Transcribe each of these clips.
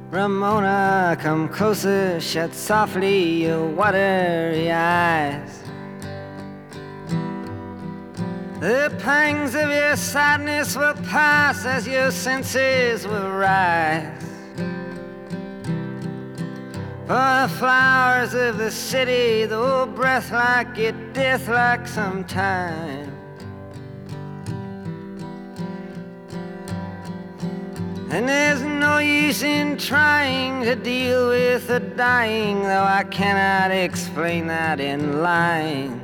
Ramona, come closer, shut softly your watery eyes. The pangs of your sadness will pass as your senses will rise. For the flowers of the city, though breath like it, death like sometime. And there's no use in trying to deal with the dying, though I cannot explain that in lines.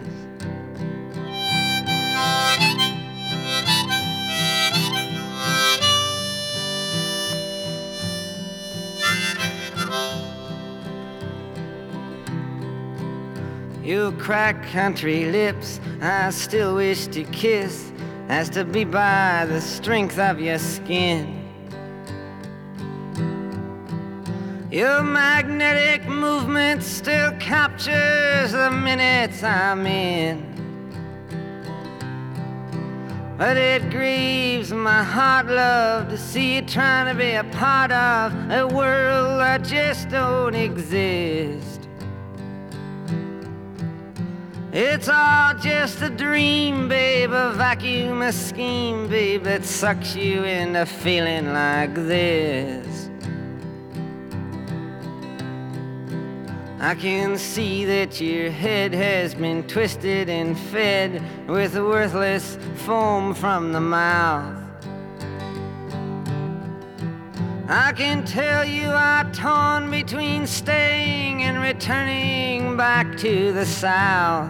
Your cracked country lips I still wish to kiss, as to be by the strength of your skin. Your magnetic movement still captures the minutes I'm in. But it grieves my heart, love, to see you trying to be a part of a world that just don't exist. It's all just a dream, babe, a vacuum, a scheme, babe, that sucks you into feeling like this. I can see that your head has been twisted and fed with worthless foam from the mouth. I can tell you are torn between staying and returning back to the South.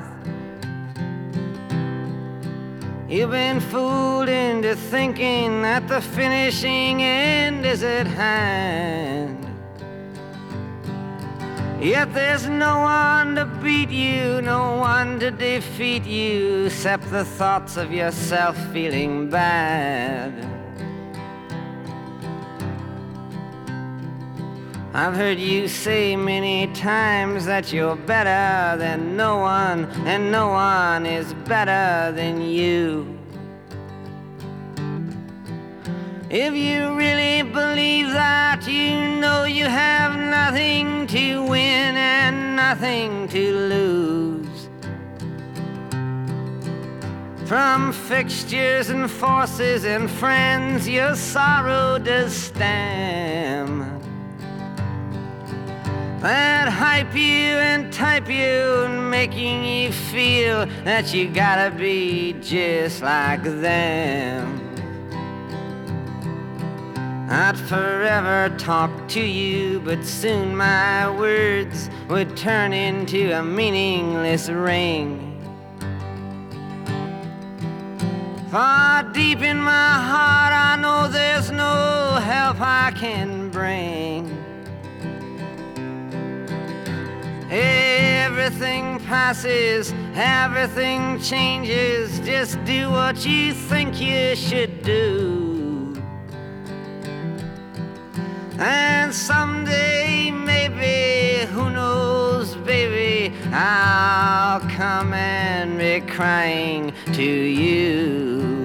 You've been fooled into thinking that the finishing end is at hand. Yet there's no one to beat you, no one to defeat you, except the thoughts of yourself feeling bad. I've heard you say many times that you're better than no one, and no one is better than you. If you really believe that, you know you have nothing to win and nothing to lose. From fixtures and forces and friends, your sorrow does stem. That hype you and type you and making you feel that you gotta be just like them. I'd forever talk to you, but soon my words would turn into a meaningless ring. Far deep in my heart I know there's no help I can bring. Everything passes, everything changes, just do what you think you should do. And someday, maybe, who knows, baby, I'll come and be crying to you.